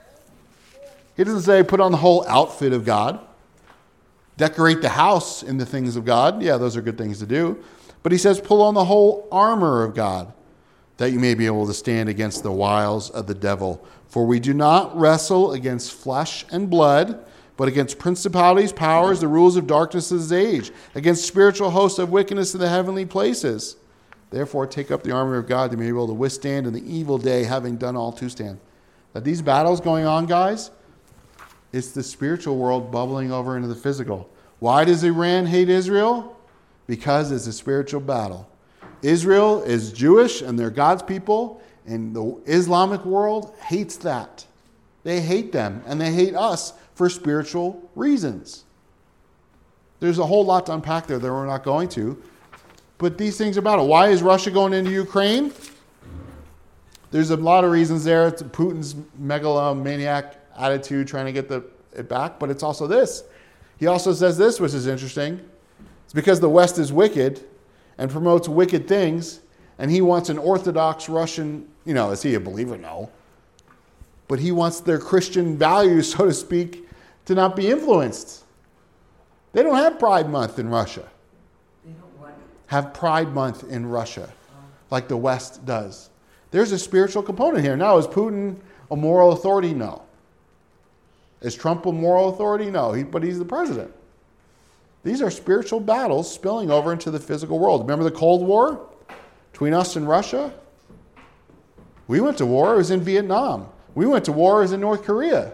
He doesn't say put on the whole outfit of God. Decorate the house in the things of God. Yeah, those are good things to do. But he says, pull on the whole armor of God, that you may be able to stand against the wiles of the devil. For we do not wrestle against flesh and blood, but against principalities, powers, the rules of darkness of this age, against spiritual hosts of wickedness in the heavenly places. Therefore, take up the armor of God to be able to withstand in the evil day, having done all to stand. That these battles going on, guys, it's the spiritual world bubbling over into the physical. Why does Iran hate Israel? Because it's a spiritual battle. Israel is Jewish and they're God's people, and the Islamic world hates that. They hate them and they hate us for spiritual reasons. There's a whole lot to unpack there that we're not going to. But these things are battle. Why is Russia going into Ukraine? There's a lot of reasons there. It's Putin's megalomaniac attitude trying to get the, it back. But it's also this. He also says this, which is interesting. It's because the West is wicked and promotes wicked things And he wants an Orthodox Russian, you know, is he a believer? No. But he wants their Christian values, so to speak, to not be influenced. They don't have Pride Month in Russia. They don't want it. Have Pride Month in Russia, like the West does. There's a spiritual component here. Now, is Putin a moral authority? No. Is Trump a moral authority? No, he, but he's the president. These are spiritual battles spilling over into the physical world. Remember the Cold War between us and Russia? We went to war. It was in Vietnam. We went to war. It was in North Korea.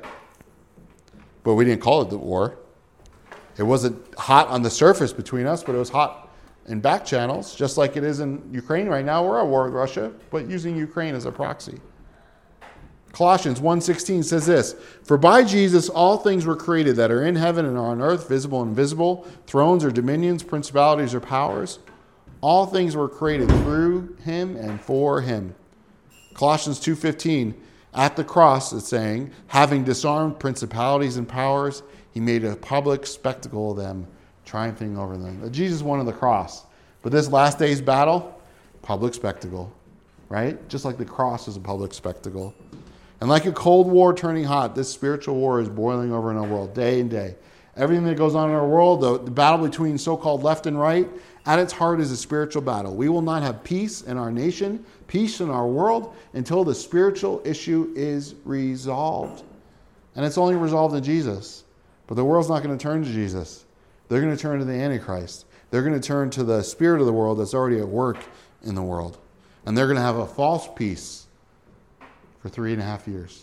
But we didn't call it the war. It wasn't hot on the surface between us, but it was hot in back channels, just like it is in Ukraine right now. We're at war with Russia, but using Ukraine as a proxy. Colossians one sixteen says this, "For by Jesus all things were created that are in heaven and are on earth, visible and invisible, thrones or dominions, principalities or powers. All things were created through him and for him." Colossians two fifteen, at the cross it's saying, "Having disarmed principalities and powers, he made a public spectacle of them, triumphing over them." Jesus won on the cross. But this last day's battle, public spectacle, right? Just like the cross is a public spectacle. And like a cold war turning hot, this spiritual war is boiling over in our world day and day. Everything that goes on in our world, the, the battle between so-called left and right, at its heart is a spiritual battle. We will not have peace in our nation, peace in our world, until the spiritual issue is resolved. And it's only resolved in Jesus. But the world's not going to turn to Jesus. They're going to turn to the Antichrist. They're going to turn to the spirit of the world that's already at work in the world. And they're going to have a false peace for three and a half years.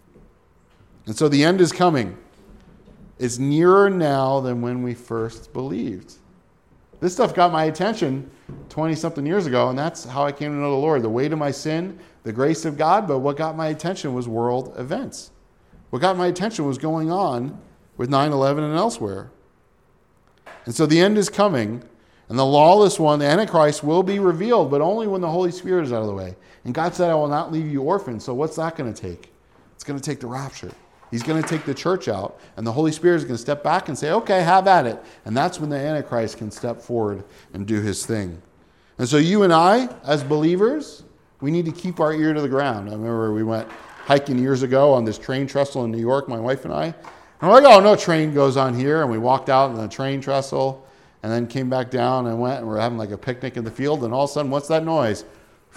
And so the end is coming. It's nearer now than when we first believed. This stuff got my attention twenty-something years ago, and that's how I came to know the Lord. The weight of my sin, the grace of God, but what got my attention was world events. What got my attention was going on with nine eleven and elsewhere. And so the end is coming, and the lawless one, the Antichrist, will be revealed, but only when the Holy Spirit is out of the way. And God said, "I will not leave you orphans." So what's that going to take? It's going to take the rapture. He's going to take the church out, and the Holy Spirit is going to step back and say, "Okay, have at it." And that's when the Antichrist can step forward and do his thing. And so you and I, as believers, we need to keep our ear to the ground. I remember we went hiking years ago on this train trestle in New York, my wife and I. And we're like, "Oh, no train goes on here." And we walked out on the train trestle and then came back down and went and we're having like a picnic in the field. And all of a sudden, what's that noise?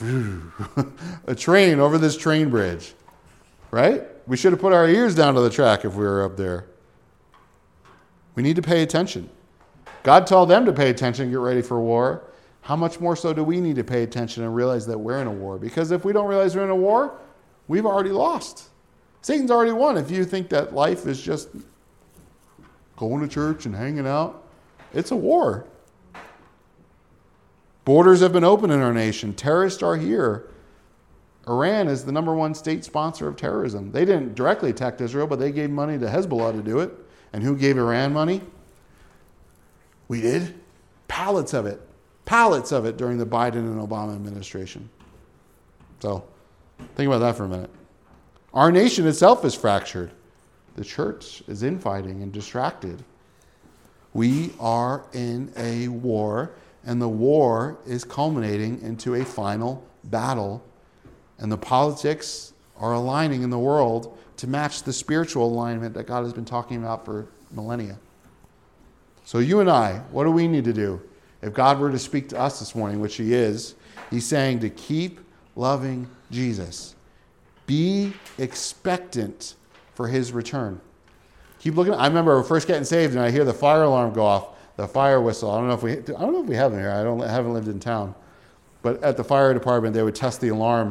A train over this train bridge, right? We should have put our ears down to the track if we were up there. We need to pay attention. God told them to pay attention and get ready for war. How much more so do we need to pay attention and realize that we're in a war? Because if we don't realize we're in a war, we've already lost. Satan's already won. If you think that life is just going to church and hanging out, it's a war. Borders have been opened in our nation. Terrorists are here. Iran is the number one state sponsor of terrorism. They didn't directly attack Israel, but they gave money to Hezbollah to do it. And who gave Iran money? We did. Pallets of it. Pallets of it during the Biden and Obama administration. So, think about that for a minute. Our nation itself is fractured. The church is infighting and distracted. We are in a war, and the war is culminating into a final battle. And the politics are aligning in the world to match the spiritual alignment that God has been talking about for millennia. So you and I, what do we need to do? If God were to speak to us this morning, which he is, he's saying to keep loving Jesus. Be expectant for his return. Keep looking. I remember first getting saved and I hear the fire alarm go off, the fire whistle. I don't know if we, I don't know if we have them here. I don't I haven't lived in town. But at the fire department, they would test the alarm.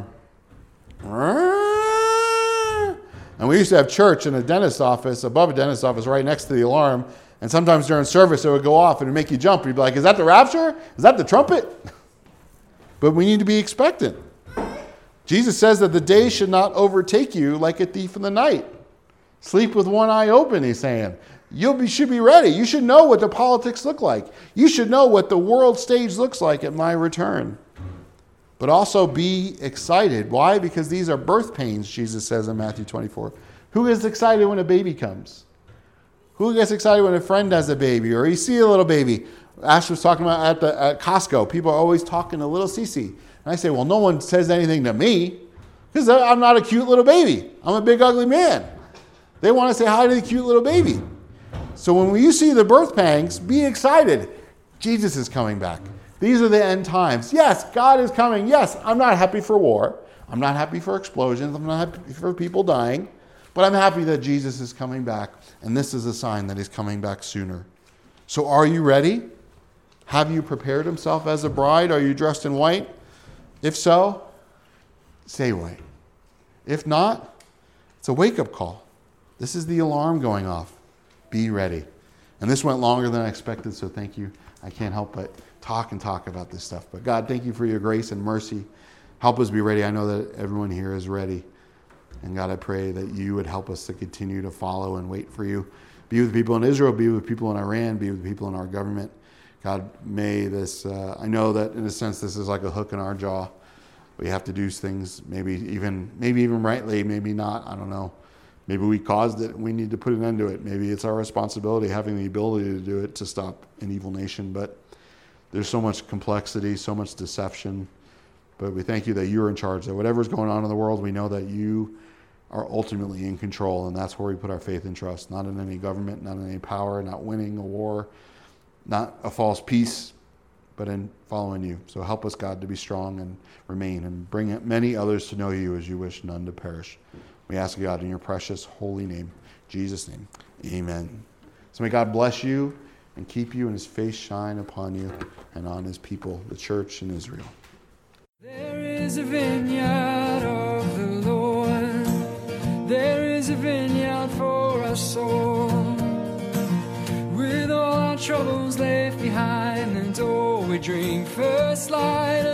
And we used to have church in a dentist's office, above a dentist's office, right next to the alarm. And sometimes during service, it would go off and it would make you jump. You'd be like, is that the rapture? Is that the trumpet? But we need to be expectant. Jesus says that the day should not overtake you like a thief in the night. Sleep with one eye open, he's saying. You be, should be ready. You should know what the politics look like. You should know what the world stage looks like at my return. But also be excited. Why? Because these are birth pains, Jesus says in Matthew twenty-four. Who gets excited when a baby comes? Who gets excited when a friend has a baby or you see a little baby? Ash was talking about at the at Costco. People are always talking to little Cece. And I say, well, no one says anything to me because I'm not a cute little baby. I'm a big, ugly man. They want to say hi to the cute little baby. So when you see the birth pangs, be excited. Jesus is coming back. These are the end times. Yes, God is coming. Yes, I'm not happy for war. I'm not happy for explosions. I'm not happy for people dying. But I'm happy that Jesus is coming back. And this is a sign that he's coming back sooner. So are you ready? Have you prepared himself as a bride? Are you dressed in white? If so, stay white. If not, it's a wake-up call. This is the alarm going off. Be ready. And this went longer than I expected, so thank you. I can't help but talk and talk about this stuff. But God, thank you for your grace and mercy. Help us be ready. I know that everyone here is ready. And God, I pray that you would help us to continue to follow and wait for you. Be with people in Israel, be with people in Iran, be with people in our government. God, may this, uh, I know that in a sense this is like a hook in our jaw. We have to do things, maybe even, maybe even rightly, maybe not, I don't know. Maybe we caused it and we need to put an end to it. Maybe it's our responsibility, having the ability to do it, to stop an evil nation. But there's so much complexity, so much deception. But we thank you that you're in charge, that whatever's going on in the world, we know that you are ultimately in control. And that's where we put our faith and trust, not in any government, not in any power, not winning a war, not a false peace, but in following you. So help us, God, to be strong and remain and bring many others to know you as you wish none to perish. We ask God in your precious holy name, Jesus' name, amen. So may God bless you and keep you and his face shine upon you and on his people, the church in Israel. There is a vineyard of the Lord. There is a vineyard for us all. With all our troubles left behind and all we drink first light